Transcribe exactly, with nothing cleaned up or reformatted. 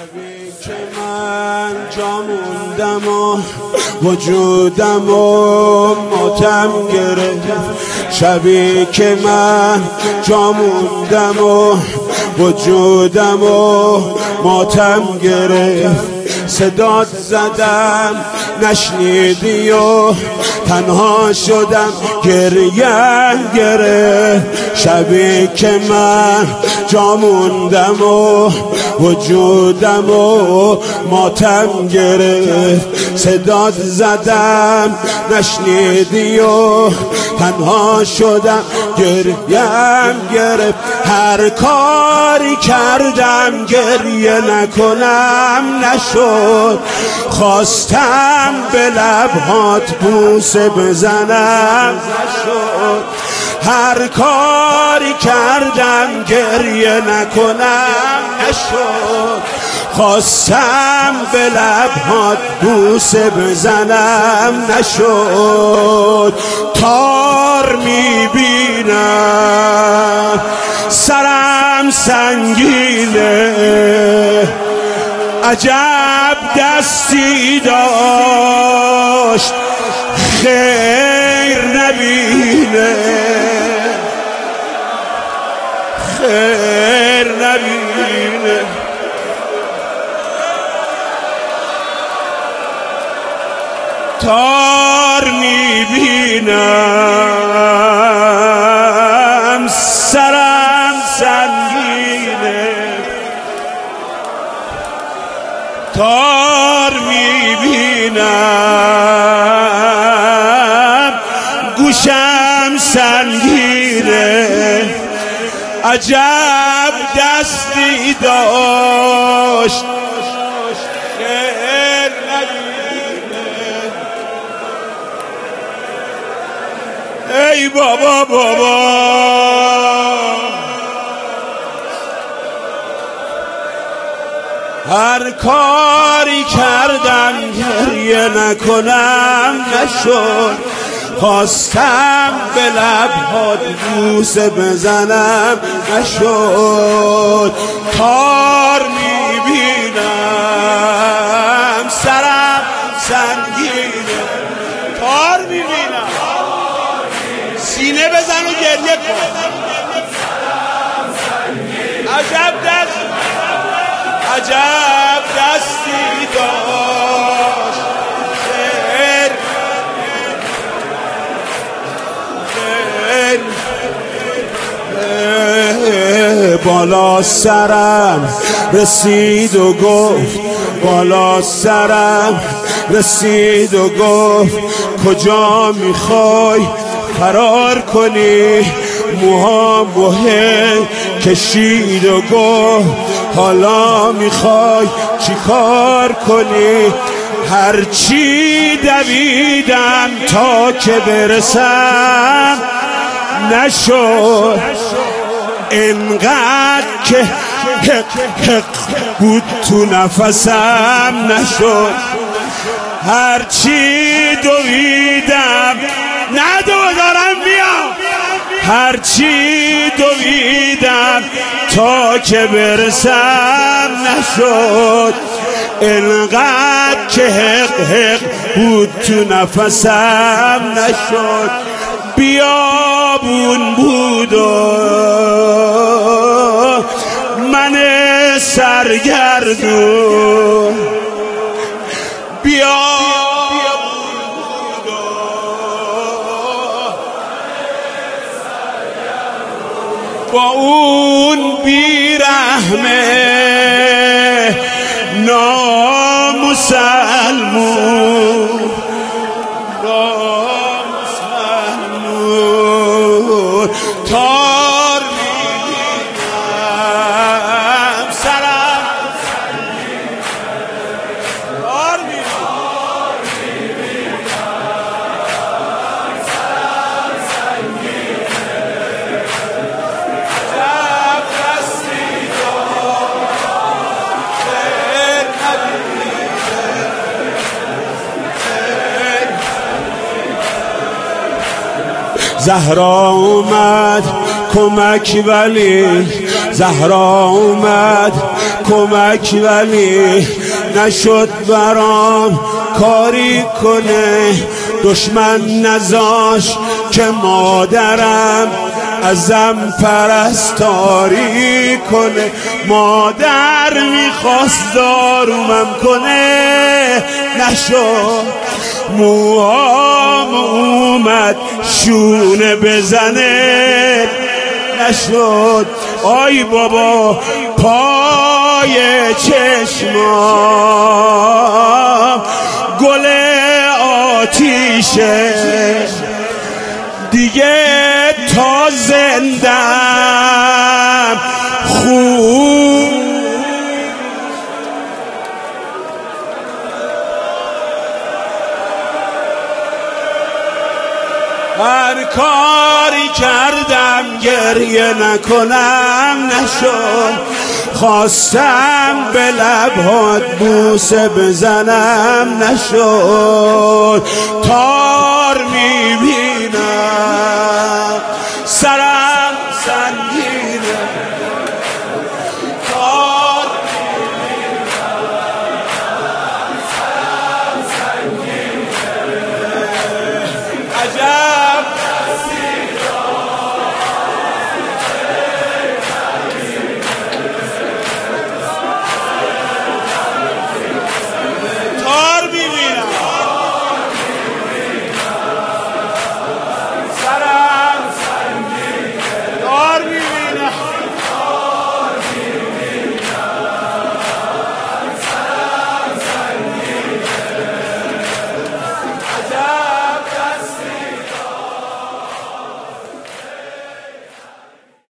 شبی که من جا موندم و وجودم و ماتم گرفت، شبی که من جا موندم و وجودم و ماتم گرفت، صدات زدم نشنیدی و تنها شدم گریم گرفت، شبی که من جا موندم و وجودم و ماتم گرفت، صدات زدم نشنیدی و تنها شدم گریم گرفت، هر کاری کردم گریه نکنم نشد، خواستم به لبهات بوسه بزنم نشد، هر کاری کردم گریه نکنم نشد، خواستم به لبهات بوسه بزنم نشد، تار میبینم سرم سنگینه، عجب دستی داشت خیر نبینه، خیر نبینه، تار میبینم سرم سنگینه، تار میبینم گوشم سنگینه، عجب دستی داشت خیر نبینه، ای بابا بابا هر کاری کردم گریه نکنم نشد، خواستم به لبهات بوسه بزنم نشد، تار میبینم سرم سنگینه، تار میبینم سینه بزن و گریه کن، عجب دست عجب دستی داشت خیر خیر، بالا سرم رسید و گفت، بالا سرم رسید و گفت کجا میخوای فرار کنی، موهام مهم کشید و گفت حالا میخوای چی کار کنی، هرچی دویدم تا که برسم نشد، انقدر که حق حق بود تو نفسم نشد، هرچی دویدم ندو دارم بیام، هرچی دویدم تا که برسم نشد، انقدر که حق حق بود تو نفسم نشد، بیابون بود و من سرگردون، بیابون بود و با اون بیرحمه نامسلمون نامسلمون، تار میبینم سرم تار میبینم سرم سنگینه، عجب دستی داشت خیر نبینه، زهرا اومد کمک ولی، زهرا اومد کمک ولی نشد برام کاری کنه. دشمن نذاش که مادرم ازم پرستاری کنه. مادر میخواست دارومم کنه نشد. موهام اومد شونه بزنه نشد. آی بابا پای چشمام گل آتیشه دیگه تا زندم خوب. هر کاری کردم گریه نکنم نشد. خواستم به لبهات بوسه بزنم نشد. تار میبینم